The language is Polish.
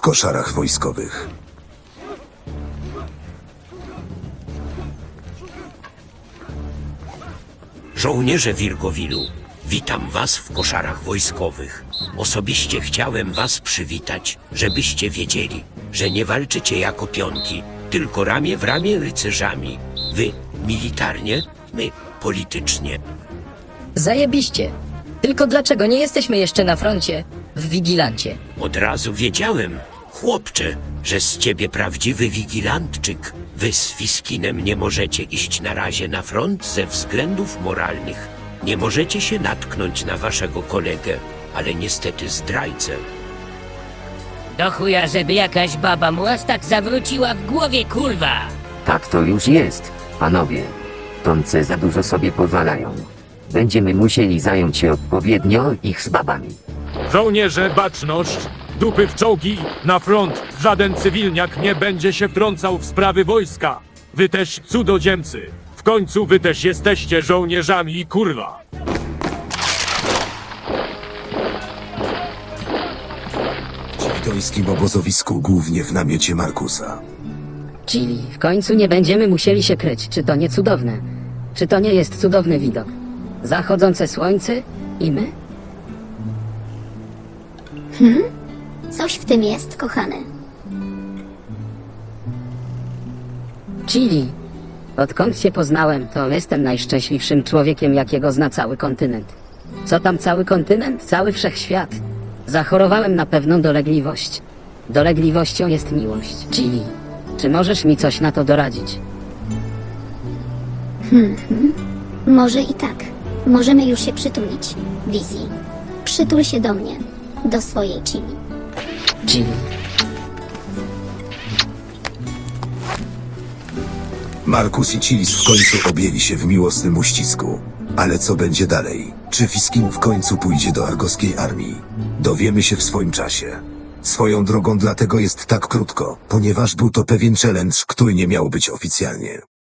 koszarach wojskowych. Żołnierze Wirgowilu, witam was w koszarach wojskowych. Osobiście chciałem was przywitać, żebyście wiedzieli, że nie walczycie jako pionki, tylko ramię w ramię rycerzami. Wy militarnie, my politycznie. Zajebiście. Tylko dlaczego nie jesteśmy jeszcze na froncie, w Wigilancie? Od razu wiedziałem, chłopcze, że z ciebie prawdziwy wigilantczyk. Wy z Fiskinem nie możecie iść na razie na front ze względów moralnych. Nie możecie się natknąć na waszego kolegę, ale niestety zdrajcę. Do chuja, żeby jakaś baba mu aż tak zawróciła w głowie, kurwa! Tak to już jest, panowie. Tonce za dużo sobie pozwalają. Będziemy musieli zająć się odpowiednio ich z babami. Żołnierze, baczność! Dupy w czołgi, na front! Żaden cywilniak nie będzie się wtrącał w sprawy wojska! Wy też cudzoziemcy! W końcu wy też jesteście żołnierzami, kurwa! W Civitońskim obozowisku, głównie w namiocie Markusa. Czyli w końcu nie będziemy musieli się kryć. Czy to nie cudowne? Czy to nie jest cudowny widok? Zachodzące słońce i my? Coś w tym jest, kochany. Chili. Odkąd cię poznałem, to jestem najszczęśliwszym człowiekiem, jakiego zna cały kontynent. Co tam cały kontynent? Cały wszechświat. Zachorowałem na pewną dolegliwość. Dolegliwością jest miłość. Chili, czy możesz mi coś na to doradzić? Może i tak. Możemy już się przytulić. Wizji. Przytul się do mnie. Do swojej Chili. Chili. Markus i Cilis w końcu objęli się w miłosnym uścisku. Ale co będzie dalej? Czy Fiskin w końcu pójdzie do argoskiej armii? Dowiemy się w swoim czasie. Swoją drogą dlatego jest tak krótko, ponieważ był to pewien challenge, który nie miał być oficjalnie.